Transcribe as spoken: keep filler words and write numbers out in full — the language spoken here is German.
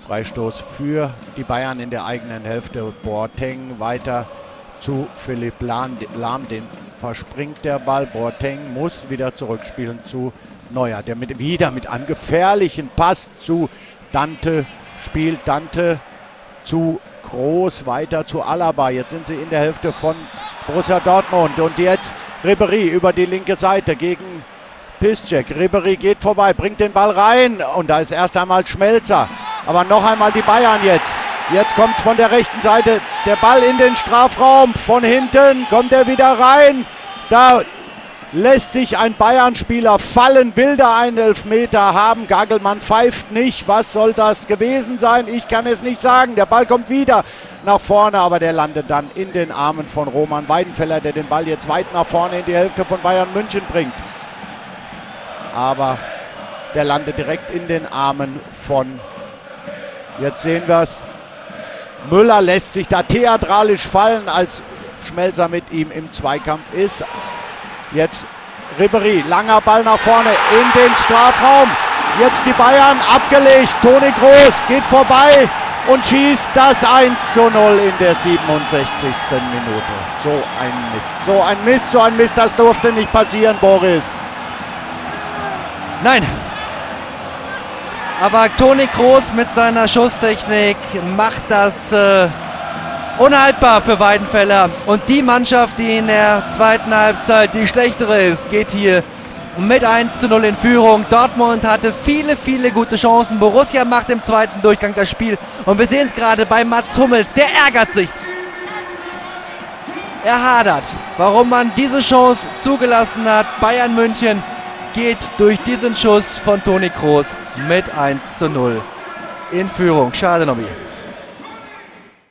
Freistoß für die Bayern in der eigenen Hälfte. Boateng weiter zu Philipp Lahm, den verspringt der Ball. Boateng muss wieder zurückspielen zu Neuer, der mit, wieder mit einem gefährlichen Pass zu Dante spielt. Dante zu Groß, weiter zu Alaba. Jetzt sind sie in der Hälfte von Borussia Dortmund und jetzt Ribéry über die linke Seite gegen Piszczek. Ribéry geht vorbei, bringt den Ball rein und da ist erst einmal Schmelzer. Aber noch einmal die Bayern jetzt. Jetzt kommt von der rechten Seite der Ball in den Strafraum. Von hinten kommt er wieder rein. Da lässt sich ein Bayern-Spieler fallen, will da einen Elfmeter haben. Gagelmann pfeift nicht. Was soll das gewesen sein? Ich kann es nicht sagen. Der Ball kommt wieder nach vorne, aber der landet dann in den Armen von Roman Weidenfeller, der den Ball jetzt weit nach vorne in die Hälfte von Bayern München bringt. Aber der landet direkt in den Armen von, jetzt sehen wir es, Müller lässt sich da theatralisch fallen, als Schmelzer mit ihm im Zweikampf ist. Jetzt Ribéry, langer Ball nach vorne in den Strafraum. Jetzt die Bayern abgelegt. Toni Kroos geht vorbei und schießt das eins zu null in der siebenundsechzigsten Minute. So ein Mist, so ein Mist, so ein Mist, das durfte nicht passieren, Boris. Nein. Aber Toni Kroos mit seiner Schusstechnik macht das äh, unhaltbar für Weidenfeller. Und die Mannschaft, die in der zweiten Halbzeit die schlechtere ist, geht hier mit eins zu null in Führung. Dortmund hatte viele, viele gute Chancen. Borussia macht im zweiten Durchgang das Spiel. Und wir sehen es gerade bei Mats Hummels. Der ärgert sich. Er hadert, warum man diese Chance zugelassen hat. Bayern München geht durch diesen Schuss von Toni Kroos mit eins zu null in Führung. Schade, Nobby.